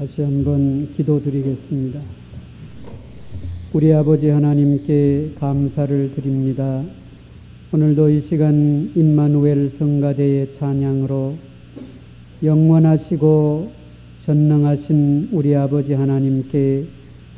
다시 한번 기도드리겠습니다. 우리 아버지 하나님께 감사를 드립니다. 오늘도 이 시간 임마누엘 성가대의 찬양으로 영원하시고 전능하신 우리 아버지 하나님께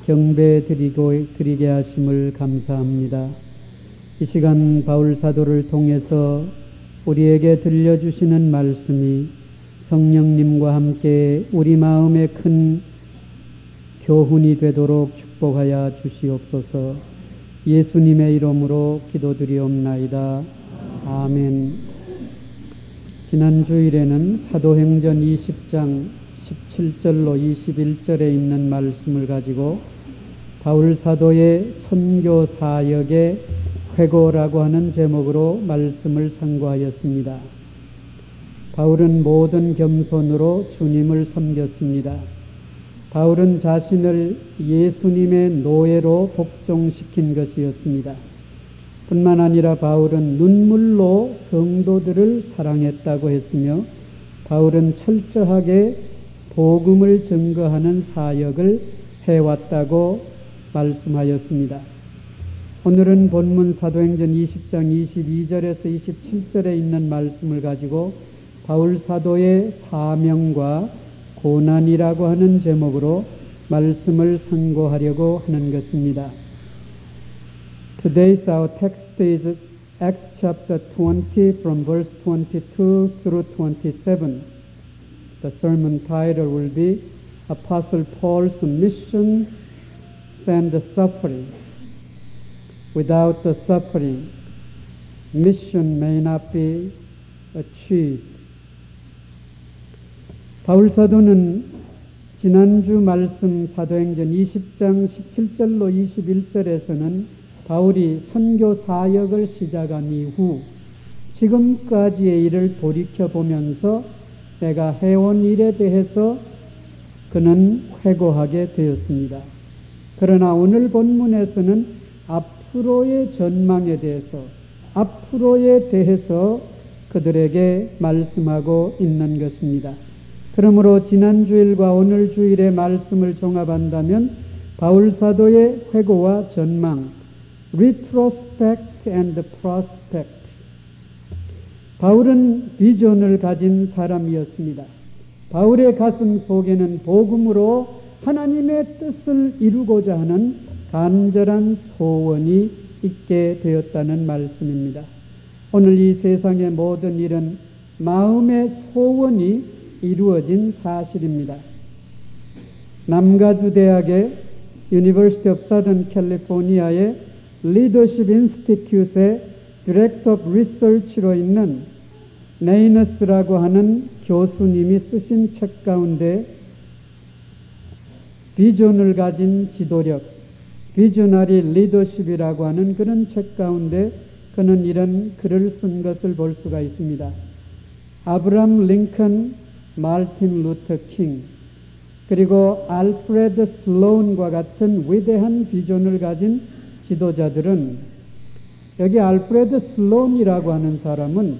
경배드리게 하심을 감사합니다. 이 시간 바울 사도를 통해서 우리에게 들려주시는 말씀이 성령님과 함께 우리 마음에 큰 교훈이 되도록 축복하여 주시옵소서. 예수님의 이름으로 기도드리옵나이다. 아멘. 지난 주일에는 사도행전 20장 17절로 21절에 있는 말씀을 가지고 바울 사도의 선교 사역의 회고라고 하는 제목으로 말씀을 상고하였습니다. 바울은 모든 겸손으로 주님을 섬겼습니다. 바울은 자신을 예수님의 노예로 복종시킨 것이었습니다. 뿐만 아니라 바울은 눈물로 성도들을 사랑했다고 했으며 바울은 철저하게 복음을 증거하는 사역을 해왔다고 말씀하였습니다. 오늘은 본문 사도행전 20장 22절에서 27절에 있는 말씀을 가지고 바울 사도의 사명과 고난이라고 하는 제목으로 말씀을 상고하려고 하는 것입니다. Today's our text is Acts chapter 20 from verse 22 through 27. The sermon title will be Apostle Paul's Mission and the Suffering. Without the suffering, mission may not be achieved. 바울 사도는 지난주 말씀 사도행전 20장 17절로 21절에서는 바울이 선교 사역을 시작한 이후 지금까지의 일을 돌이켜보면서 내가 해온 일에 대해서 그는 회고하게 되었습니다. 그러나 오늘 본문에서는 앞으로의 전망에 대해서 앞으로에 대해서 그들에게 말씀하고 있는 것입니다. 그러므로 지난 주일과 오늘 주일의 말씀을 종합한다면 바울 사도의 회고와 전망, retrospect and prospect. 바울은 비전을 가진 사람이었습니다. 바울의 가슴 속에는 복음으로 하나님의 뜻을 이루고자 하는 간절한 소원이 있게 되었다는 말씀입니다. 오늘 이 세상의 모든 일은 마음의 소원이 이루어진 사실입니다. 남가주 대학의 University of Southern California의 Leadership Institute의 Director of Research로 있는 네이너스라고 하는 교수님이 쓰신 책 가운데 비전을 가진 지도력, 비저너리 리더십이라고 하는 그런 책 가운데 그는 이런 글을 쓴 것을 볼 수가 있습니다. 아브라함 링컨, 마르틴 루터 킹, 그리고 알프레드 슬로운과 같은 위대한 비전을 가진 지도자들은, 여기 알프레드 슬로운이라고 하는 사람은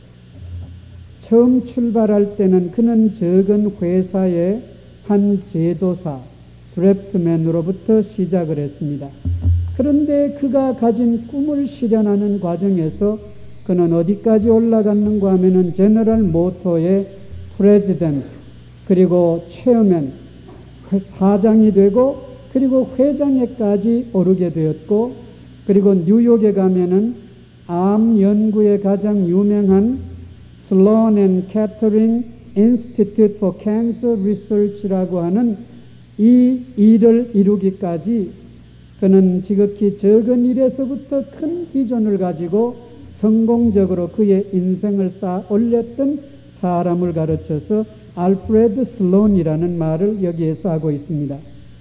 처음 출발할 때는 그는 적은 회사의 한 제도사, 드래프트맨으로부터 시작을 했습니다. 그런데 그가 가진 꿈을 실현하는 과정에서 그는 어디까지 올라갔는가 하면은 제너럴 모터의 프레지던트, 그리고 체어맨, 사장이 되고 그리고 회장에까지 오르게 되었고, 그리고 뉴욕에 가면은 암 연구에 가장 유명한 슬론 앤 캐터링 인스티튜트 포 캔서 리서치라고 하는 이 일을 이루기까지 그는 지극히 적은 일에서부터 큰 비전을 가지고 성공적으로 그의 인생을 쌓아 올렸던 사람을 가르쳐서 알프레드 슬론이라는 말을 여기에서 하고 있습니다.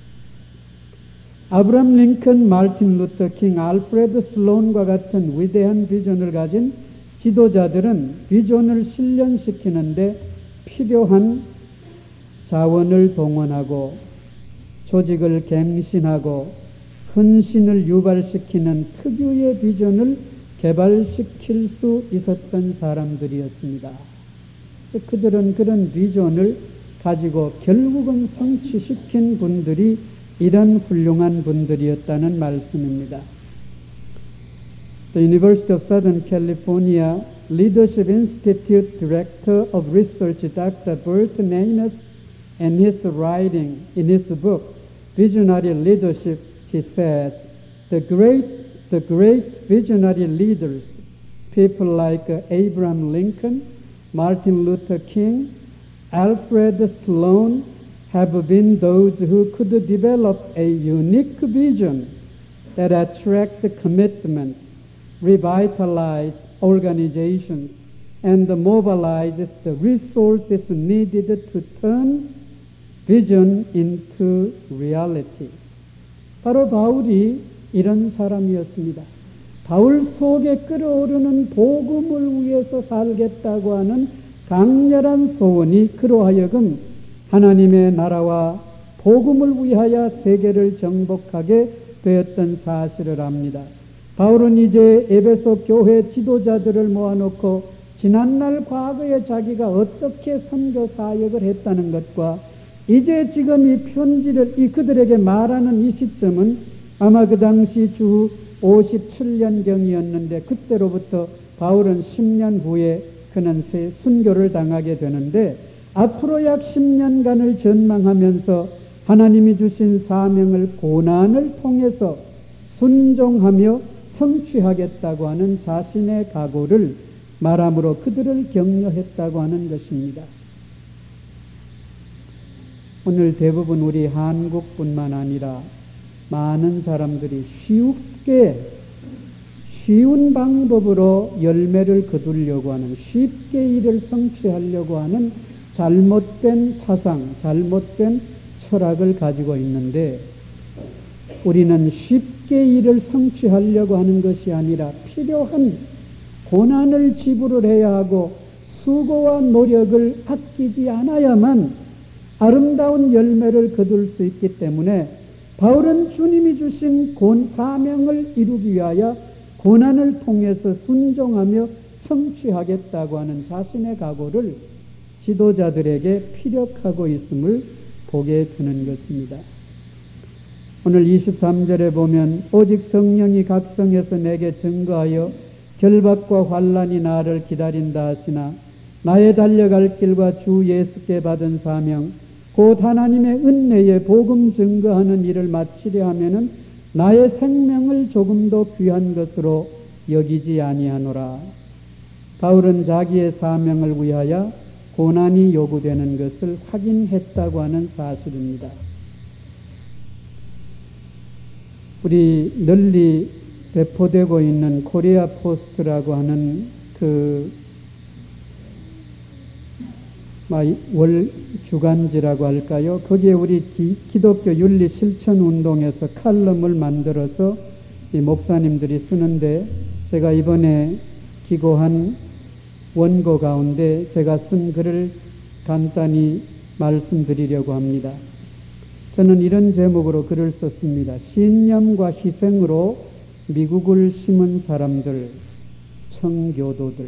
아브라함 링컨, 마르틴 루터 킹, 알프레드 슬론과 같은 위대한 비전을 가진 지도자들은 비전을 실현시키는데 필요한 자원을 동원하고 조직을 갱신하고 헌신을 유발시키는 특유의 비전을 개발시킬 수 있었던 사람들이었습니다. 그들은 그런 비전을 가지고 결국은 성취시킨 분들이 이런 훌륭한 분들이었다는 말씀입니다. The University of Southern California Leadership Institute Director of Research, Dr. Bert Nainus, in his writing, in his book, Visionary Leadership, he says, the great visionary leaders, people like Abraham Lincoln, Martin Luther King, Alfred Sloan, have been those who could develop a unique vision that attract commitment, revitalize organizations, and mobilizes the resources needed to turn vision into reality. 바로 바울이 이런 사람이었습니다. 바울 속에 끓어오르는 복음을 위해서 살겠다고 하는 강렬한 소원이 그로 하여금 하나님의 나라와 복음을 위하여 세계를 정복하게 되었던 사실을 압니다. 바울은 이제 에베소 교회 지도자들을 모아놓고 지난날 과거에 자기가 어떻게 선교 사역을 했다는 것과 이제 지금 이 편지를 그들에게 말하는 이 시점은 아마 그 당시 주 57년경이었는데 그때로부터 바울은 10년 후에 그는 순교를 당하게 되는데 앞으로 약 10년간을 전망하면서 하나님이 주신 사명을 고난을 통해서 순종하며 성취하겠다고 하는 자신의 각오를 말함으로 그들을 격려했다고 하는 것입니다. 오늘 대부분 우리 한국뿐만 아니라 많은 사람들이 쉬운 방법으로 열매를 거두려고 하는, 쉽게 일을 성취하려고 하는 잘못된 사상, 잘못된 철학을 가지고 있는데 우리는 쉽게 일을 성취하려고 하는 것이 아니라 필요한 고난을 지불해야 하고 수고와 노력을 아끼지 않아야만 아름다운 열매를 거둘 수 있기 때문에 바울은 주님이 주신 사명을 이루기 위하여 고난을 통해서 순종하며 성취하겠다고 하는 자신의 각오를 지도자들에게 피력하고 있음을 보게 되는 것입니다. 오늘 23절에 보면 오직 성령이 각성해서 내게 증거하여 결박과 환난이 나를 기다린다 하시나 나의 달려갈 길과 주 예수께 받은 사명 곧 하나님의 은혜의 복음 증거하는 일을 마치려 하면은 나의 생명을 조금도 귀한 것으로 여기지 아니하노라. 바울은 자기의 사명을 위하여 고난이 요구되는 것을 확인했다고 하는 사실입니다. 우리 널리 배포되고 있는 코리아 포스트라고 하는 월 주간지라고 할까요? 거기에 우리 기독교 윤리 실천 운동에서 칼럼을 만들어서 이 목사님들이 쓰는데 제가 이번에 기고한 원고 가운데 제가 쓴 글을 간단히 말씀드리려고 합니다. 저는 이런 제목으로 글을 썼습니다. 신념과 희생으로 미국을 심은 사람들, 청교도들.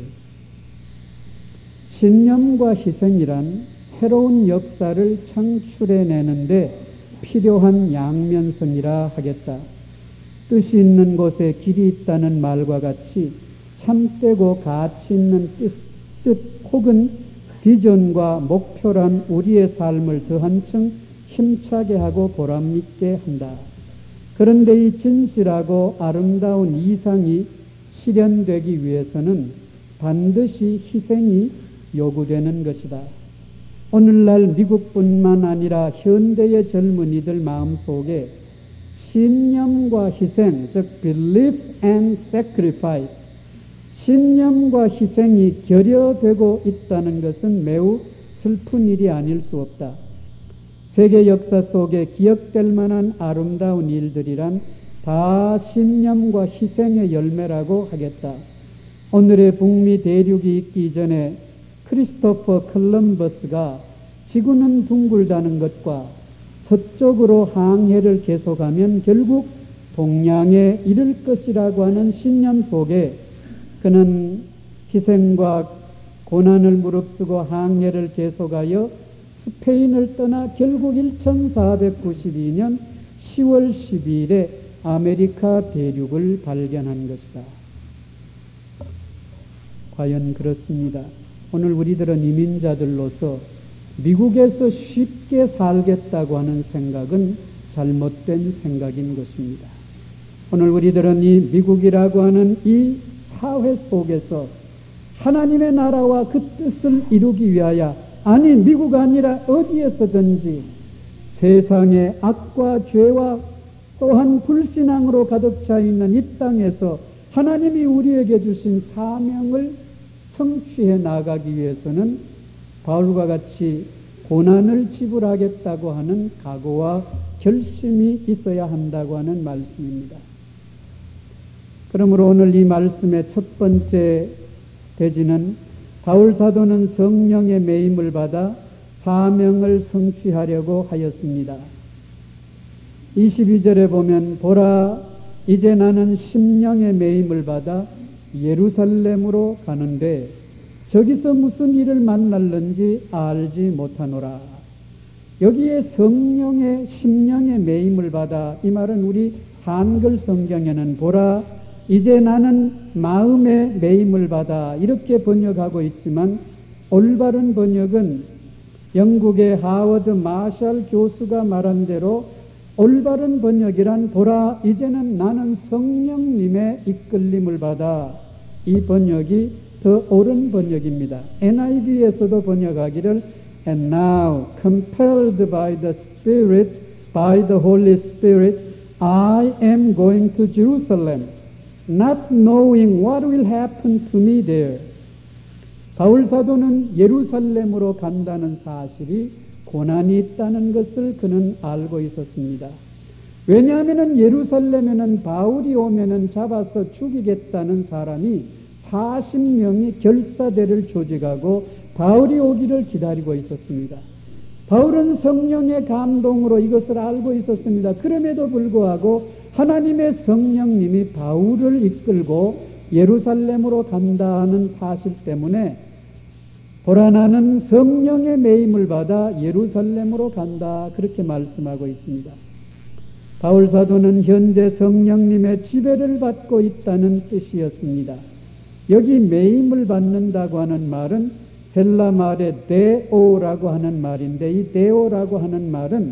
신념과 희생이란 새로운 역사를 창출해내는데 필요한 양면성이라 하겠다. 뜻이 있는 곳에 길이 있다는 말과 같이 참되고 가치 있는 뜻 혹은 비전과 목표란 우리의 삶을 더 한층 힘차게 하고 보람있게 한다. 그런데 이 진실하고 아름다운 이상이 실현되기 위해서는 반드시 희생이 요구되는 것이다. 오늘날 미국뿐만 아니라 현대의 젊은이들 마음속에 신념과 희생, 즉 belief and sacrifice, 신념과 희생이 결여되고 있다는 것은 매우 슬픈 일이 아닐 수 없다. 세계 역사 속에 기억될 만한 아름다운 일들이란 다 신념과 희생의 열매라고 하겠다. 오늘의 북미 대륙이 있기 전에 크리스토퍼 콜럼버스가 지구는 둥글다는 것과 서쪽으로 항해를 계속하면 결국 동양에 이를 것이라고 하는 신념 속에 그는 희생과 고난을 무릅쓰고 항해를 계속하여 스페인을 떠나 결국 1492년 10월 12일에 아메리카 대륙을 발견한 것이다. 과연 그렇습니다. 오늘 우리들은 이민자들로서 미국에서 쉽게 살겠다고 하는 생각은 잘못된 생각인 것입니다. 오늘 우리들은 이 미국이라고 하는 이 사회 속에서 하나님의 나라와 그 뜻을 이루기 위하여, 아니 미국 아니라 어디에서든지 세상의 악과 죄와 또한 불신앙으로 가득 차 있는 이 땅에서 하나님이 우리에게 주신 사명을 성취해 나가기 위해서는 바울과 같이 고난을 지불하겠다고 하는 각오와 결심이 있어야 한다고 하는 말씀입니다. 그러므로 오늘 이 말씀의 첫 번째 대지는 바울 사도는 성령의 매임을 받아 사명을 성취하려고 하였습니다. 22절에 보면 보라 이제 나는 심령의 매임을 받아 예루살렘으로 가는데 저기서 무슨 일을 만날는지 알지 못하노라. 여기에 성령의 심령의 매임을 받아, 이 말은 우리 한글 성경에는 보라 이제 나는 마음의 매임을 받아 이렇게 번역하고 있지만, 올바른 번역은 영국의 하워드 마샬 교수가 말한 대로 올바른 번역이란 보라 이제는 나는 성령님의 이끌림을 받아, 이 번역이 더 옳은 번역입니다. NIV에서도 번역하기를 And now compelled by the Spirit, by the Holy Spirit, I am going to Jerusalem, not knowing what will happen to me there. 바울 사도는 예루살렘으로 간다는 사실이 고난이 있다는 것을 그는 알고 있었습니다. 왜냐하면 예루살렘에는 바울이 오면은 잡아서 죽이겠다는 사람이 40명이 결사대를 조직하고 바울이 오기를 기다리고 있었습니다. 바울은 성령의 감동으로 이것을 알고 있었습니다. 그럼에도 불구하고 하나님의 성령님이 바울을 이끌고 예루살렘으로 간다는 사실 때문에 보라 나는 성령의 매임을 받아 예루살렘으로 간다, 그렇게 말씀하고 있습니다. 바울 사도는 현재 성령님의 지배를 받고 있다는 뜻이었습니다. 여기 매임을 받는다고 하는 말은 헬라 말의 데오라고 하는 말인데, 이 데오라고 하는 말은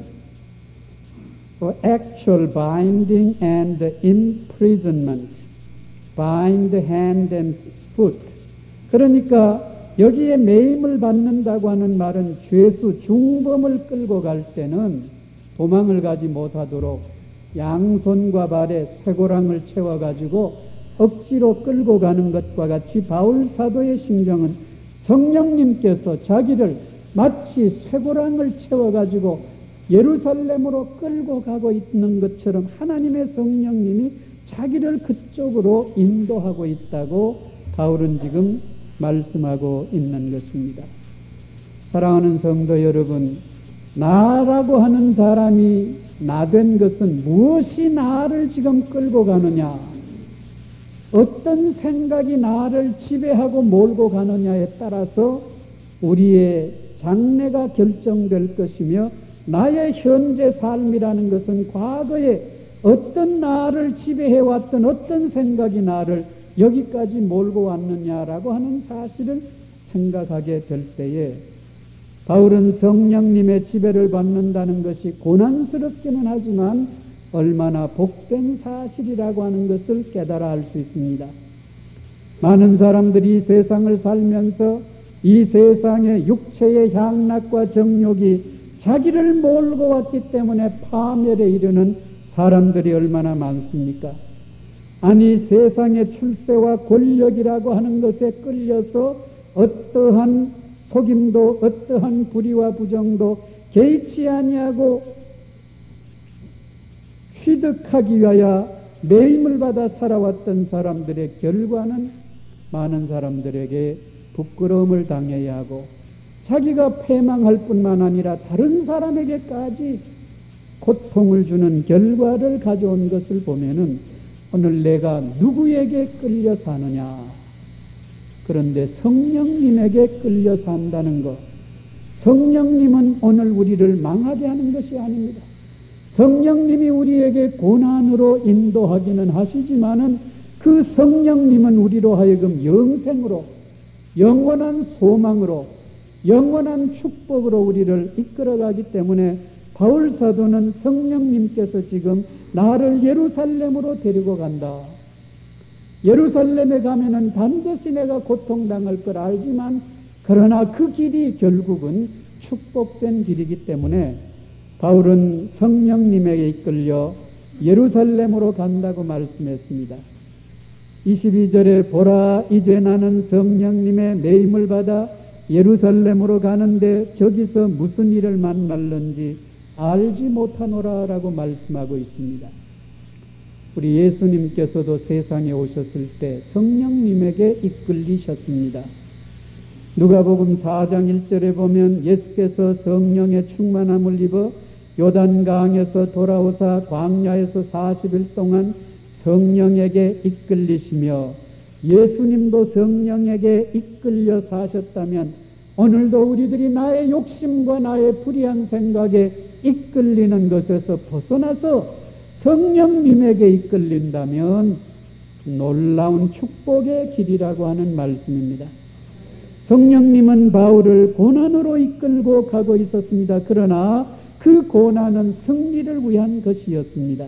actual binding and imprisonment, bind hand and foot. 그러니까 여기에 매임을 받는다고 하는 말은 죄수 중범을 끌고 갈 때는 도망을 가지 못하도록 양손과 발에 쇠고랑을 채워가지고 억지로 끌고 가는 것과 같이 바울 사도의 심정은 성령님께서 자기를 마치 쇠고랑을 채워가지고 예루살렘으로 끌고 가고 있는 것처럼 하나님의 성령님이 자기를 그쪽으로 인도하고 있다고 바울은 지금 말씀하고 있는 것입니다. 사랑하는 성도 여러분, 나라고 하는 사람이 나된 것은 무엇이 나를 지금 끌고 가느냐, 어떤 생각이 나를 지배하고 몰고 가느냐에 따라서 우리의 장래가 결정될 것이며, 나의 현재 삶이라는 것은 과거에 어떤 나를 지배해왔던 어떤 생각이 나를 여기까지 몰고 왔느냐라고 하는 사실을 생각하게 될 때에 바울은 성령님의 지배를 받는다는 것이 고난스럽기는 하지만 얼마나 복된 사실이라고 하는 것을 깨달아 알 수 있습니다. 많은 사람들이 이 세상을 살면서 이 세상의 육체의 향락과 정욕이 자기를 몰고 왔기 때문에 파멸에 이르는 사람들이 얼마나 많습니까? 아니, 세상의 출세와 권력이라고 하는 것에 끌려서 어떠한 속임도 어떠한 불의와 부정도 개의치 아니하고 취득하기 위하여 매임을 받아 살아왔던 사람들의 결과는 많은 사람들에게 부끄러움을 당해야 하고 자기가 패망할 뿐만 아니라 다른 사람에게까지 고통을 주는 결과를 가져온 것을 보면은 오늘 내가 누구에게 끌려 사느냐? 그런데 성령님에게 끌려 산다는 것, 성령님은 오늘 우리를 망하게 하는 것이 아닙니다. 성령님이 우리에게 고난으로 인도하기는 하시지만은 그 성령님은 우리로 하여금 영생으로, 영원한 소망으로, 영원한 축복으로 우리를 이끌어가기 때문에 바울 사도는 성령님께서 지금 나를 예루살렘으로 데리고 간다. 예루살렘에 가면은 반드시 내가 고통당할 걸 알지만 그러나 그 길이 결국은 축복된 길이기 때문에 바울은 성령님에게 이끌려 예루살렘으로 간다고 말씀했습니다. 22절에 보라 이제 나는 성령님의 매임을 받아 예루살렘으로 가는데 저기서 무슨 일을 만날는지 알지 못하노라 라고 말씀하고 있습니다. 우리 예수님께서도 세상에 오셨을 때 성령님에게 이끌리셨습니다. 누가복음 4장 1절에 보면 예수께서 성령의 충만함을 입어 요단강에서 돌아오사 광야에서 40일 동안 성령에게 이끌리시며 예수님도 성령에게 이끌려 사셨다면 오늘도 우리들이 나의 욕심과 나의 불의한 생각에 이끌리는 것에서 벗어나서 성령님에게 이끌린다면 놀라운 축복의 길이라고 하는 말씀입니다. 성령님은 바울을 고난으로 이끌고 가고 있었습니다. 그러나 그 고난은 승리를 위한 것이었습니다.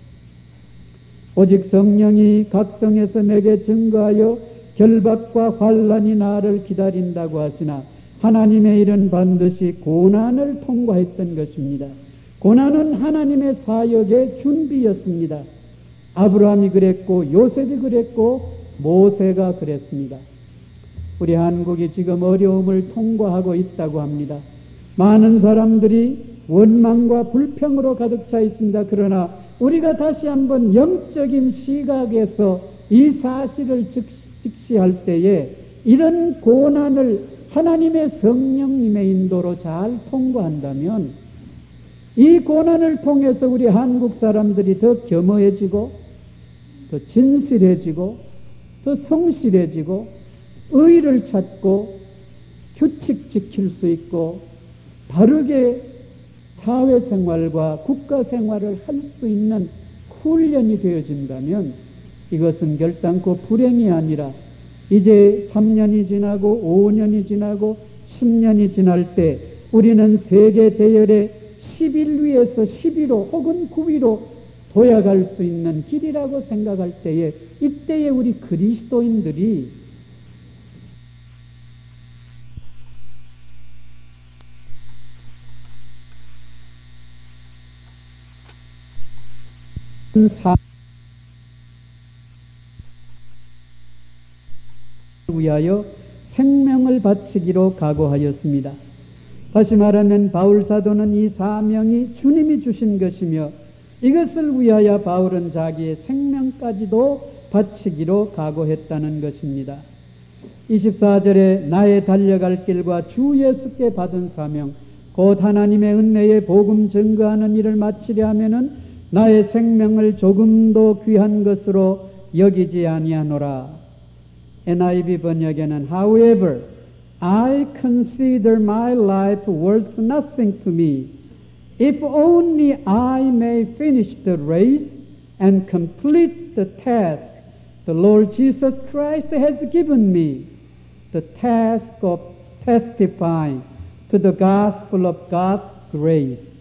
오직 성령이 각성해서 내게 증거하여 결박과 환난이 나를 기다린다고 하시나 하나님의 일은 반드시 고난을 통과했던 것입니다. 고난은 하나님의 사역의 준비였습니다. 아브라함이 그랬고 요셉이 그랬고 모세가 그랬습니다. 우리 한국이 지금 어려움을 통과하고 있다고 합니다. 많은 사람들이 원망과 불평으로 가득 차 있습니다. 그러나 우리가 다시 한번 영적인 시각에서 이 사실을 직시할 때에 이런 고난을 하나님의 성령님의 인도로 잘 통과한다면 이 고난을 통해서 우리 한국 사람들이 더 겸허해지고 더 진실해지고 더 성실해지고 의를 찾고 규칙 지킬 수 있고 바르게 사회생활과 국가생활을 할 수 있는 훈련이 되어진다면 이것은 결단코 불행이 아니라 이제 3년이 지나고 5년이 지나고 10년이 지날 때 우리는 세계 대열의 11위에서 10위로 혹은 9위로 도약할 수 있는 길이라고 생각할 때에 이때에 우리 그리스도인들이 위하여 생명을 바치기로 각오하였습니다. 다시 말하면 바울 사도는 이 사명이 주님이 주신 것이며 이것을 위하여 바울은 자기의 생명까지도 바치기로 각오했다는 것입니다. 24절에 나의 달려갈 길과 주 예수께 받은 사명 곧 하나님의 은혜의 복음 증거하는 일을 마치려 하면은 나의 생명을 조금도 귀한 것으로 여기지 아니하노라. NIV 번역에는 However, I consider my life worth nothing to me, if only I may finish the race and complete the task the Lord Jesus Christ has given me, the task of testifying to the gospel of God's grace.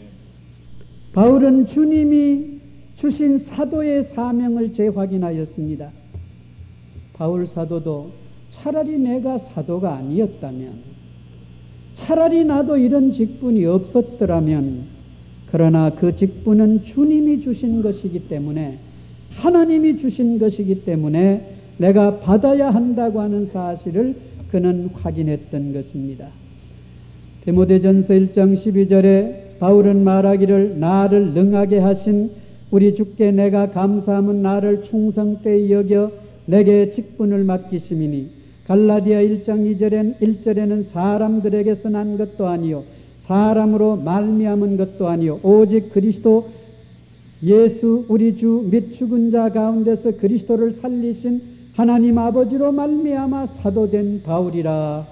바울은 주님이 주신 사도의 사명을 재확인하였습니다. 바울 사도도 차라리 내가 사도가 아니었다면, 차라리 나도 이런 직분이 없었더라면, 그러나 그 직분은 주님이 주신 것이기 때문에, 하나님이 주신 것이기 때문에 내가 받아야 한다고 하는 사실을 그는 확인했던 것입니다. 디모데전서 1장 12절에 바울은 말하기를 나를 능하게 하신 우리 주께 내가 감사함은 나를 충성되이 여겨 내게 직분을 맡기심이니 갈라디아 1장 1절에는 사람들에게서 난 것도 아니요 사람으로 말미암은 것도 아니요 오직 그리스도 예수 우리 주 및 죽은 자 가운데서 그리스도를 살리신 하나님 아버지로 말미암아 사도된 바울이라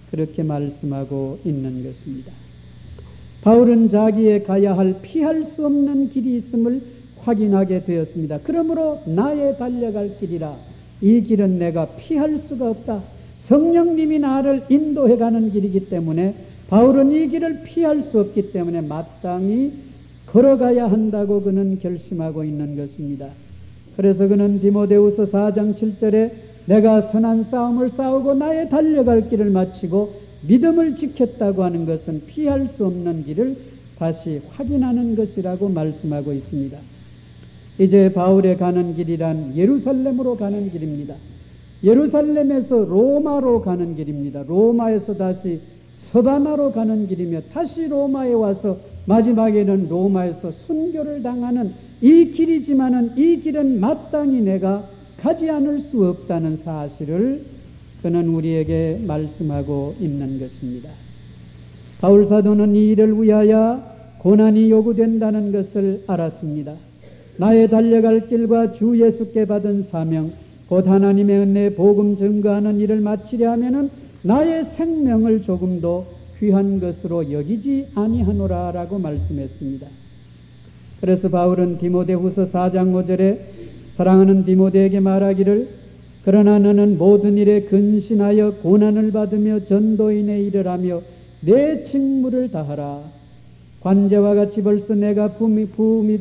그렇게 말씀하고 있는 것입니다. 바울은 자기의 가야 할 피할 수 없는 길이 있음을 확인하게 되었습니다. 그러므로 나의 달려갈 길이라, 이 길은 내가 피할 수가 없다. 성령님이 나를 인도해 가는 길이기 때문에 바울은 이 길을 피할 수 없기 때문에 마땅히 걸어가야 한다고 그는 결심하고 있는 것입니다. 그래서 그는 디모데후서 4장 7절에 내가 선한 싸움을 싸우고 나의 달려갈 길을 마치고 믿음을 지켰다고 하는 것은 피할 수 없는 길을 다시 확인하는 것이라고 말씀하고 있습니다. 이제 바울의 가는 길이란 예루살렘으로 가는 길입니다. 예루살렘에서 로마로 가는 길입니다. 로마에서 다시 서바나로 가는 길이며 다시 로마에 와서 마지막에는 로마에서 순교를 당하는 이 길이지만은 이 길은 마땅히 내가 가지 않을 수 없다는 사실을 그는 우리에게 말씀하고 있는 것입니다. 바울 사도는 이 일을 위하여 고난이 요구된다는 것을 알았습니다. 나의 달려갈 길과 주 예수께 받은 사명, 곧 하나님의 은혜의 복음 증거하는 일을 마치려 하면은 나의 생명을 조금도 귀한 것으로 여기지 아니하노라 라고 말씀했습니다. 그래서 바울은 디모데후서 4장 5절에 사랑하는 디모데에게 말하기를 그러나 너는 모든 일에 근신하여 고난을 받으며 전도인의 일을 하며 내 직무를 다하라. 관제와 같이 벌써 내가 부음이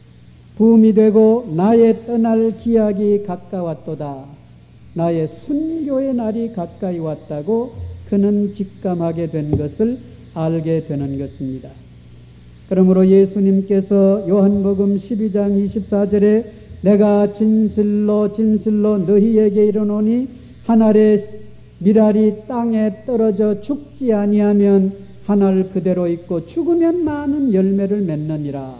되고 나의 떠날 기약이 가까웠도다. 나의 순교의 날이 가까이 왔다고 그는 직감하게 된 것을 알게 되는 것입니다. 그러므로 예수님께서 요한복음 12장 24절에 내가 진실로 너희에게 이르노니 한 알의 밀알이 땅에 떨어져 죽지 아니하면 한 알 그대로 있고 죽으면 많은 열매를 맺느니라.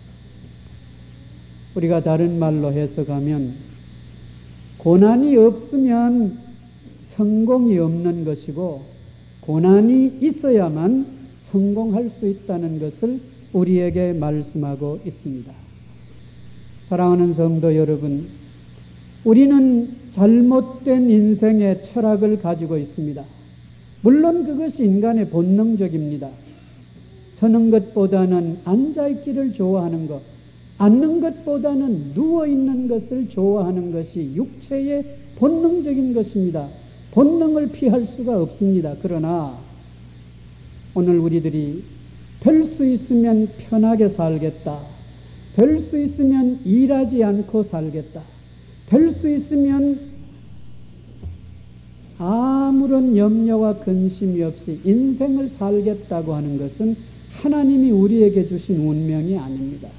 우리가 다른 말로 해석하면 고난이 없으면 성공이 없는 것이고 고난이 있어야만 성공할 수 있다는 것을 우리에게 말씀하고 있습니다. 사랑하는 성도 여러분, 우리는 잘못된 인생의 철학을 가지고 있습니다. 물론 그것이 인간의 본능적입니다. 서는 것보다는 앉아있기를 좋아하는 것, 앉는 것보다는 누워있는 것을 좋아하는 것이 육체의 본능적인 것입니다. 본능을 피할 수가 없습니다. 그러나 오늘 우리들이 될 수 있으면 편하게 살겠다, 될 수 있으면 일하지 않고 살겠다, 될 수 있으면 아무런 염려와 근심이 없이 인생을 살겠다고 하는 것은 하나님이 우리에게 주신 운명이 아닙니다.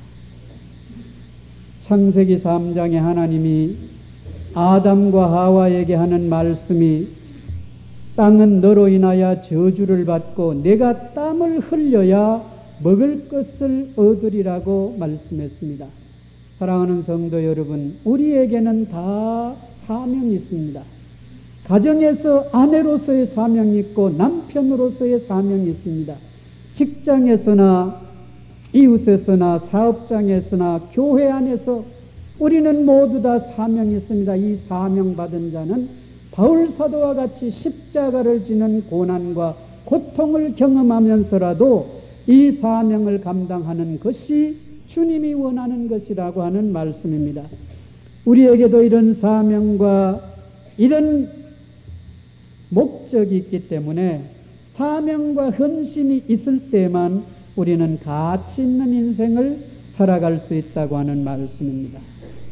창세기 3장에 하나님이 아담과 하와에게 하는 말씀이 땅은 너로 인하여 저주를 받고 내가 땀을 흘려야 먹을 것을 얻으리라고 말씀했습니다. 사랑하는 성도 여러분, 우리에게는 다 사명이 있습니다. 가정에서 아내로서의 사명이 있고 남편으로서의 사명이 있습니다. 직장에서나 이웃에서나 사업장에서나 교회 안에서 우리는 모두 다 사명이 있습니다. 이 사명 받은 자는 바울 사도와 같이 십자가를 지는 고난과 고통을 경험하면서라도 이 사명을 감당하는 것이 주님이 원하는 것이라고 하는 말씀입니다. 우리에게도 이런 사명과 이런 목적이 있기 때문에 사명과 헌신이 있을 때만 우리는 가치 있는 인생을 살아갈 수 있다고 하는 말씀입니다.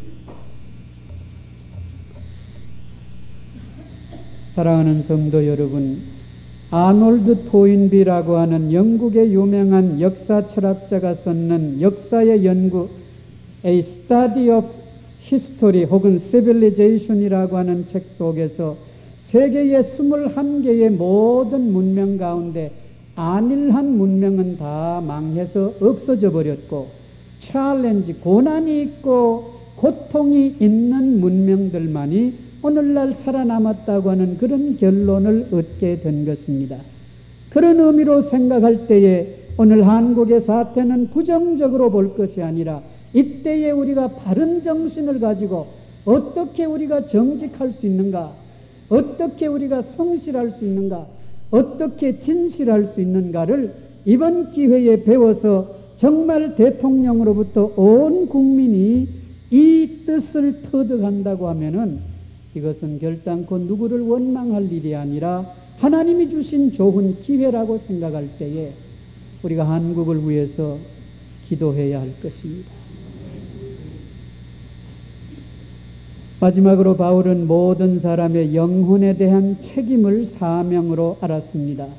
사랑하는 성도 여러분, 아놀드 토인비라고 하는 영국의 유명한 역사 철학자가 썼는 역사의 연구 A Study of History 혹은 Civilization이라고 하는 책 속에서 세계의 21개의 모든 문명 가운데 안일한 문명은 다 망해서 없어져 버렸고 챌린지, 고난이 있고 고통이 있는 문명들만이 오늘날 살아남았다고 하는 그런 결론을 얻게 된 것입니다. 그런 의미로 생각할 때에 오늘 한국의 사태는 부정적으로 볼 것이 아니라 이때에 우리가 바른 정신을 가지고 어떻게 우리가 정직할 수 있는가, 어떻게 우리가 성실할 수 있는가, 어떻게 진실할 수 있는가를 이번 기회에 배워서 정말 대통령으로부터 온 국민이 이 뜻을 터득한다고 하면은 이것은 결단코 누구를 원망할 일이 아니라 하나님이 주신 좋은 기회라고 생각할 때에 우리가 한국을 위해서 기도해야 할 것입니다. 마지막으로 바울은 모든 사람의 영혼에 대한 책임을 사명으로 알았습니다.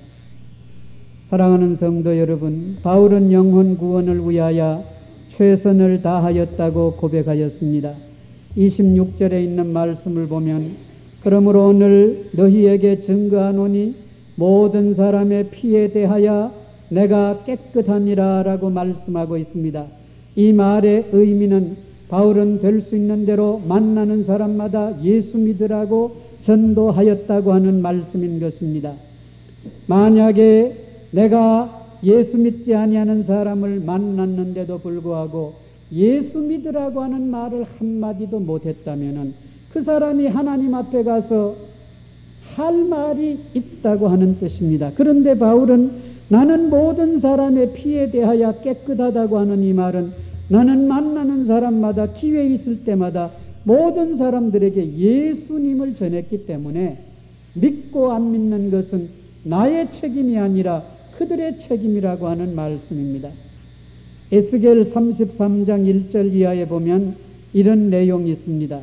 사랑하는 성도 여러분, 바울은 영혼 구원을 위하여 최선을 다하였다고 고백하였습니다. 26절에 있는 말씀을 보면 그러므로 오늘 너희에게 증거하노니 모든 사람의 피에 대하여 내가 깨끗하니라 라고 말씀하고 있습니다. 이 말의 의미는 바울은 될 수 있는 대로 만나는 사람마다 예수 믿으라고 전도하였다고 하는 말씀인 것입니다. 만약에 내가 예수 믿지 아니하는 사람을 만났는데도 불구하고 예수 믿으라고 하는 말을 한마디도 못했다면 그 사람이 하나님 앞에 가서 할 말이 있다고 하는 뜻입니다. 그런데 바울은 나는 모든 사람의 피에 대하여 깨끗하다고 하는 이 말은 나는 만나는 사람마다 기회 있을 때마다 모든 사람들에게 예수님을 전했기 때문에 믿고 안 믿는 것은 나의 책임이 아니라 그들의 책임이라고 하는 말씀입니다. 에스겔 33장 1절 이하에 보면 이런 내용이 있습니다.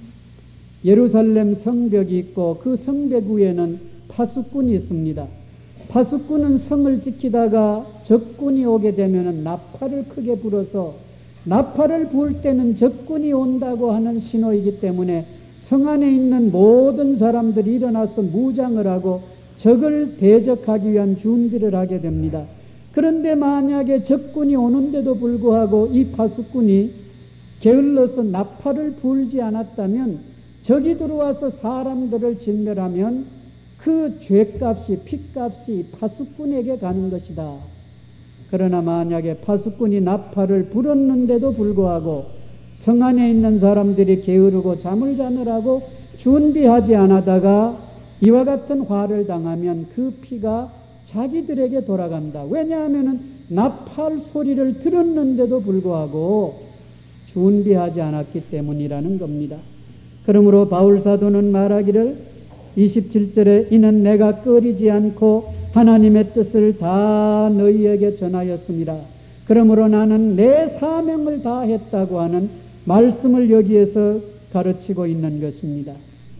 예루살렘 성벽이 있고 그 성벽 위에는 파수꾼이 있습니다. 파수꾼은 성을 지키다가 적군이 오게 되면 나팔을 크게 불어서 나팔을 부을 때는 적군이 온다고 하는 신호이기 때문에 성 안에 있는 모든 사람들이 일어나서 무장을 하고 적을 대적하기 위한 준비를 하게 됩니다. 그런데 만약에 적군이 오는데도 불구하고 이 파수꾼이 게을러서 나팔을 불지 않았다면 적이 들어와서 사람들을 진멸하면 그 죄값이 피값이 파수꾼에게 가는 것이다. 그러나 만약에 파수꾼이 나팔을 불었는데도 불구하고 성 안에 있는 사람들이 게으르고 잠을 자느라고 준비하지 않았다가 이와 같은 화를 당하면 그 피가 자기들에게 돌아간다. 왜냐하면 나팔 소리를 들었는데도 불구하고 준비하지 않았기 때문이라는 겁니다. 그러므로 바울 사도는 말하기를 27절에 이는 내가 꺼리지 않고 하나님의 뜻을 다 너희에게 전하였습니다. 그러므로 나는 내 사명을 다했다고 하는 말씀을 여기에서 가르치고 있는 것입니다.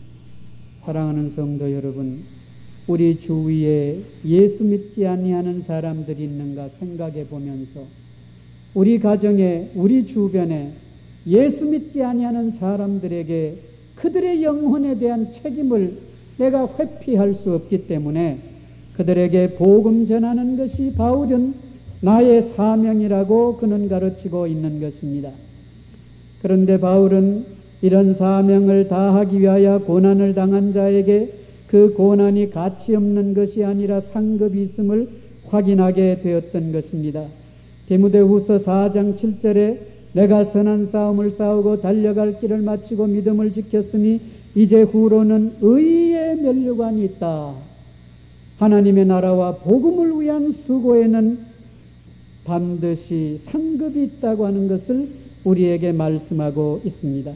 사랑하는 성도 여러분, 우리 주위에 예수 믿지 아니하는 사람들이 있는가 생각해 보면서 우리 가정에 우리 주변에 예수 믿지 아니하는 사람들에게 그들의 영혼에 대한 책임을 내가 회피할 수 없기 때문에 그들에게 복음 전하는 것이 바울은 나의 사명이라고 그는 가르치고 있는 것입니다. 그런데 바울은 이런 사명을 다하기 위하여 고난을 당한 자에게 그 고난이 가치 없는 것이 아니라 상급이 있음을 확인하게 되었던 것입니다. 디모데후서 4장 7절에 내가 선한 싸움을 싸우고 달려갈 길을 마치고 믿음을 지켰으니 이제 후로는 의의 면류관이 있다. 하나님의 나라와 복음을 위한 수고에는 반드시 상급이 있다고 하는 것을 우리에게 말씀하고 있습니다.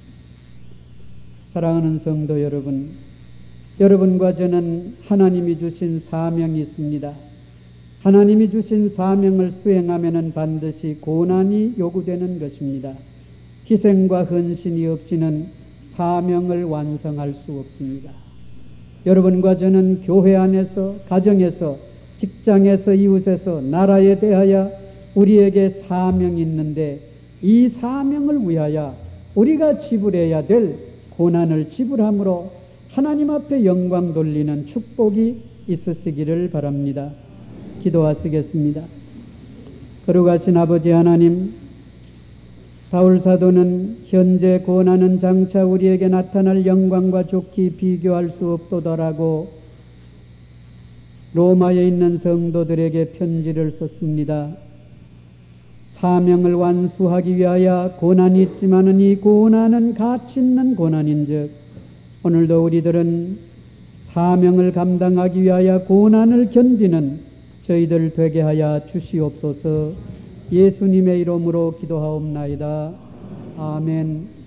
사랑하는 성도 여러분, 여러분과 저는 하나님이 주신 사명이 있습니다. 하나님이 주신 사명을 수행하면 반드시 고난이 요구되는 것입니다. 희생과 헌신이 없이는 사명을 완성할 수 없습니다. 여러분과 저는 교회 안에서, 가정에서, 직장에서, 이웃에서, 나라에 대하여 우리에게 사명이 있는데 이 사명을 위하여 우리가 지불해야 될 고난을 지불함으로 하나님 앞에 영광 돌리는 축복이 있으시기를 바랍니다. 기도하시겠습니다. 거룩하신 아버지 하나님, 바울 사도는 현재 고난은 장차 우리에게 나타날 영광과 좋게 비교할 수 없도다라고 로마에 있는 성도들에게 편지를 썼습니다. 사명을 완수하기 위하여 고난이 있지만은 이 고난은 가치 있는 고난인즉 오늘도 우리들은 사명을 감당하기 위하여 고난을 견디는 저희들 되게 하여 주시옵소서. 예수님의 이름으로 기도하옵나이다. 아멘.